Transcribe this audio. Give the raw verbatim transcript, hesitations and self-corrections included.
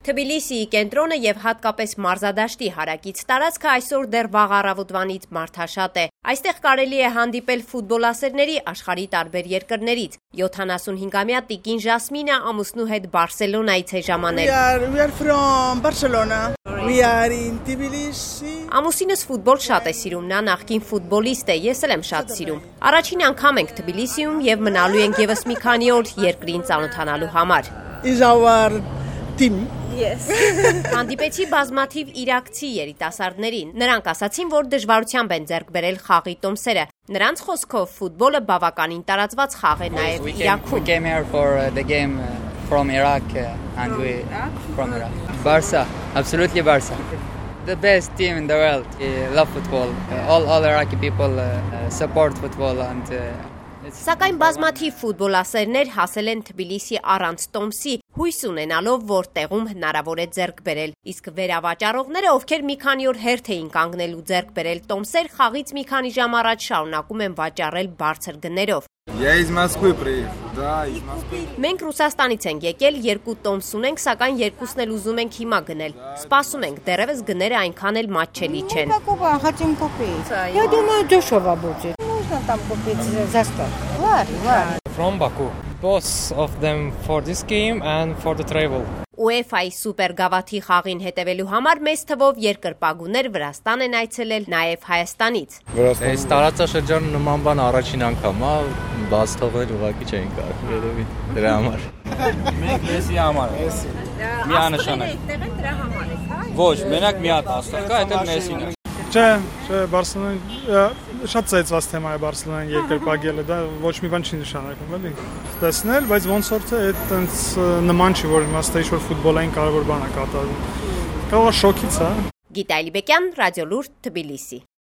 Թբիլիսիի կենտրոնը եւ հատկապես մարզադաշտի հարակից տարածքը այսօր դեռ վաղ առավոտվանից մարդաշատ է։ Այստեղ կարելի է հանդիպել ֆուտբոլասերների աշխարհի տարբեր երկրներից։ յոթանասունհինգամյա տիկին Ժասմինը ամուսնու հետ Բարսելոնայից է ժամանել։ We are, we are from Barcelona. We are in Tbilisi. Ամուսինս ֆուտբոլ շատ է սիրում, նա նախկին ֆուտբոլիստ է, ես էլ եմ շատ սիրում։ Առաջին անգամ ենք Թբիլիսիում եւ մնալու ենք եւս մի քանի օր երկրին ծանոթանալու համար։ Is our team. Yes. Հանդիպեցի բազմաթիվ իրաքցի երիտասարդներին։ Նրանք ասացին, որ դժվարությամբ են ձեռք բերել խաղի տոմսերը։ Նրանց խոսքով ֆուտբոլը բավականին տարածված խաղ է նաև Իրաքում։ We came here for uh, the game uh, from Iraq uh, and we from Iraq. Barca, absolutely Barca. The best team in the world. We love football. Uh, all all Iraqi people uh, uh, support football and uh, Սակայն բազմաթիվ ֆուտբոլասերներ հասել են Թբիլիսի առանց տոմսի, հույս ունենալով, որ տեղում հնարավոր է ձեռք բերել։ Իսկ վերավաճառողները, ովքեր մի քանի օր հերթ էին կանգնել ու ձեռք բերել տոմսեր, խաղից մի քանի жам առաջ շարունակում են վաճառել բարձր գներով։ Я из Москвы приехал. Да, из Москвы. Մենք Ռուսաստանից ենք եկել, երկու տոմս ունենք, сакայն երկուսն էլ ուզում ենք հիմա գնել։ Սպասում ենք, դեռևս գները այնքան էլ մատչելի չեն։ Хотим купить. Я думаю, дешево будет. Можно там купить за сто. Ладно, ладно. From Baku. Both of them for this game and for the travel. UEFA-ի սուպեր գավաթի խաղին հետևելու համար մեծ թվով երկրպագուներ Վրաստան են այցելել նաև Հայաստանից։ Այս տարածաշրջանը նման բան առաջին անգամ է, բաց թողնել ուղղակի չէին կարող, երևի դրա համար։ Մենք Մեսսի համար ենք։ Միանշանակ։ Այդտեղ են դրա համար եք, հա։ Ոչ, մենակ մի հատ աստղ կա, դա Մեսսին է։ Չէ, չէ, Բարսելոնան շատ ծայծված թեմա է Բարսելոնան երկրպագելը, դա ոչ մի բան չի նշանակում, էլի։ Տեսնել, բայց ոնց որ թե այդ տենց նման չի, որ իմաստը ինչ-որ ֆուտբոլային կարևոր բան է կատարվում։ Կարող է շոկից, հա։ Գիտա Ալիբեկյան, Ռադիոլուր, Թբիլիսի։